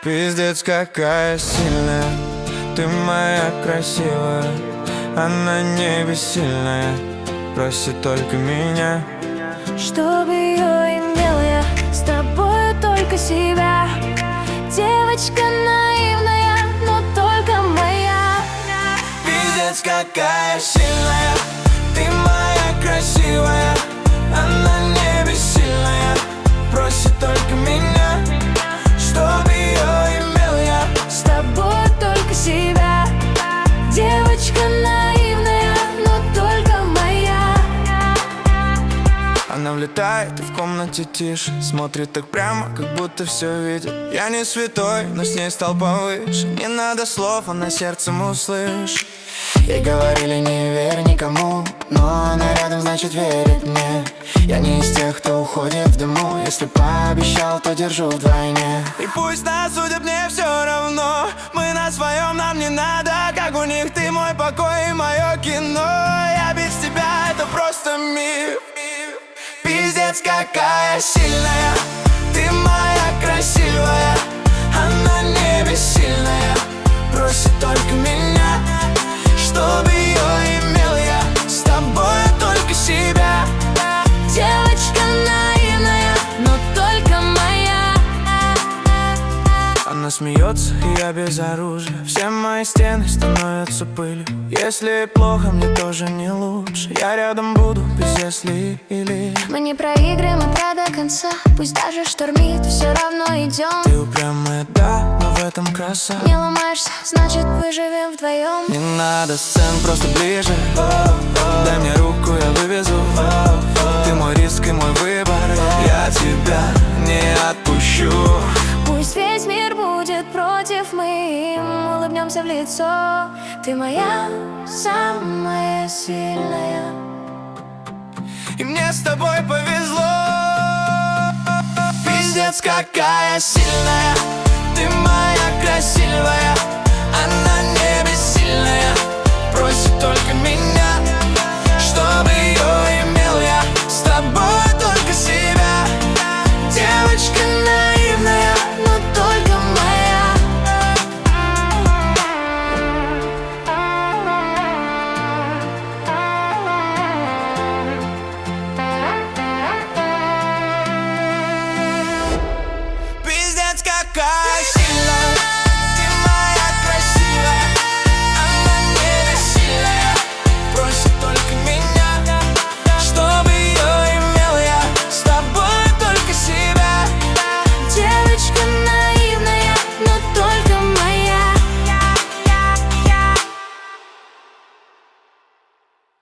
Пиздец, какая сильная, ты моя красивая. Она не бессильная, просит только меня, чтобы ее имел я с тобою только себя. Девочка наивная, но только моя. Пиздец, какая сильная, ты моя красивая. Она не бессильная, просит только меня, чтобы ее имел я с тобой только себя. Девочка наивная, но только моя. Она влетает и в комнате тише, смотрит так прямо, как будто все видит. Я не святой, но с ней стал повыше. Не надо слов, она сердцем услышит. Ей говорили, не верь никому, но она рядом, значит верит мне. Я не из тех, кто уходит в дыму. Если пообещал, то держу вдвойне. И пусть на судеб мне все равно, мы на своем, нам не надо. Как у них ты мой покой и мое кино. Я без тебя, это просто миф. Пиздец, какая сильная, ты моя красивая. Она не бессильная, просит только меня, чтобы ее имел я с тобой только себя. Девочка наивная, но только моя. Она смеется, и я без оружия. Все мои стены становятся пылью. Если плохо, мне тоже не лучше. Я рядом буду, без если или. Мы не проиграем игра до конца. Пусть даже штормит, все равно идем. Ты упрямая, да, но в этом краса. Не ломаешься, значит выживем вдвоем. Не надо сцен, просто ближе. Дай мне руку, я вывезу. Ты мой риск и мой выбор. Я тебя не отпущу. Пусть весь мир будет против, мы им улыбнемся в лицо. Ты моя самая сильная. И мне с тобой повезло. Пиздец, какая сильная, ты моя красивая. Она